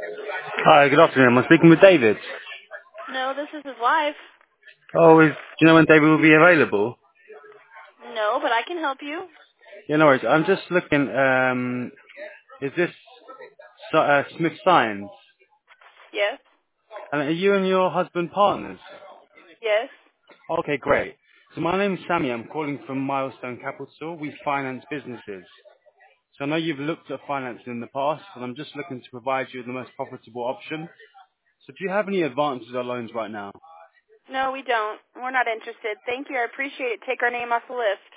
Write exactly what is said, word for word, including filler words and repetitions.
Hi, good afternoon. I'm speaking with David. No, this is his wife. Oh, is, do you know when David will be available? No, but I can help you. Yeah, no worries. I'm just looking, um, is this Si- uh, Smith Science? Yes. And are you and your husband partners? Yes. Okay, great. So my name's Sammy. I'm calling from Milestone Capital. We finance businesses. So I know you've looked at financing in the past, and I'm just looking to provide you with the most profitable option. So do you have any advances or loans right now? No, we don't. We're not interested. Thank you. I appreciate it. Take our name off the list.